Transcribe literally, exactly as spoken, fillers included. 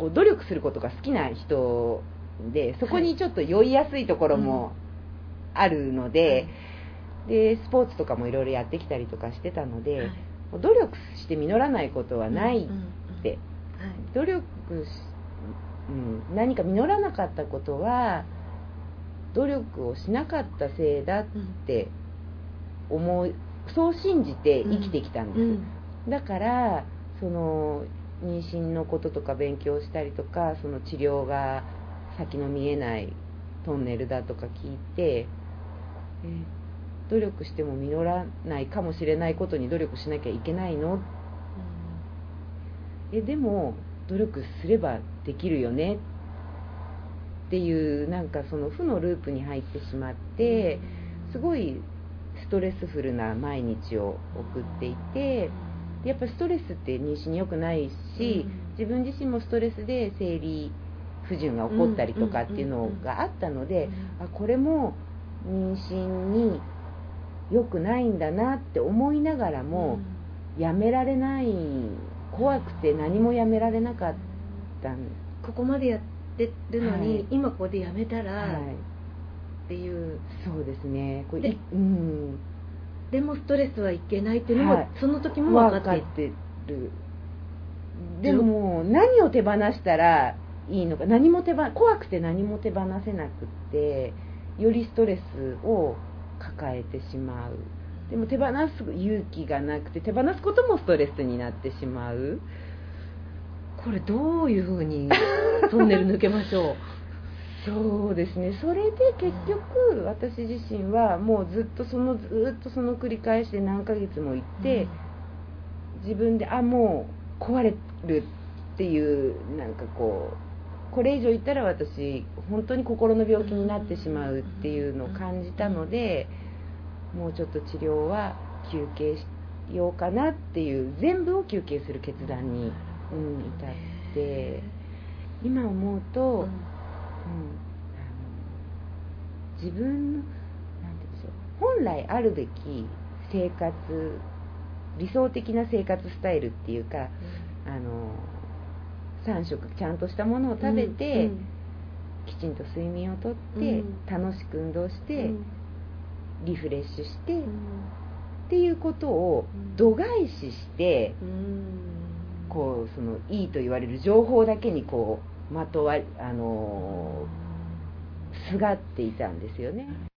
こう努力することが好きな人で、そこにちょっと酔いやすいところもあるので、はい、でスポーツとかもいろいろやってきたりとかしてたので、はい、努力して実らないことはないって、うんうんうん、はい、努力し、うん、何か実らなかったことは努力をしなかったせいだって思う、そう信じて生きてきたんです、うんうん、だからその妊娠のこととか勉強したりとか、その治療が先の見えないトンネルだとか聞いて、え努力しても実らないかもしれないことに努力しなきゃいけないの、うん、えでも努力すればできるよねっていう、なんかその負のループに入ってしまって、すごいストレスフルな毎日を送っていて、やっぱりストレスって妊娠に良くないし、自分自身もストレスで生理不順が起こったりとかっていうのがあったので、あこれも妊娠に良くないんだなって思いながらも、やめられない、怖くて何もやめられなかったんです。 ここまでやってるのに、はい、今ここでやめたら、はい、っていう。 そうですね。これで、 うん、 でもストレスはいけないっていうのも、はい、その時も分かって、 ってる。でも何を手放したらいいのか、何も手放怖くて何も手放せなくって、よりストレスを抱えてしまう。でも手放す勇気がなくて、手放すこともストレスになってしまう。 これどういうふうにトンネル抜けましょう。 そうですね。それで結局私自身はもうずっとそのずっとその繰り返しで何ヶ月も行って、うん、自分であもう壊れるっていう、なんかこうこれ以上言ったら私本当に心の病気になってしまうっていうのを感じたので、もうちょっと治療は休憩しようかなっていう、全部を休憩する決断に、うん、至って、今思うと、うんうん、あの自分のなんて言うんでしょう、本来あるべき生活、理想的な生活スタイルっていうか、うん、あのさん食ちゃんとしたものを食べて、うんうん、きちんと睡眠をとって、うん、楽しく運動して、うん、リフレッシュして、うん、っていうことを度外視して、うん、こうそのいいと言われる情報だけにこうまとわあのすがっていたんですよね。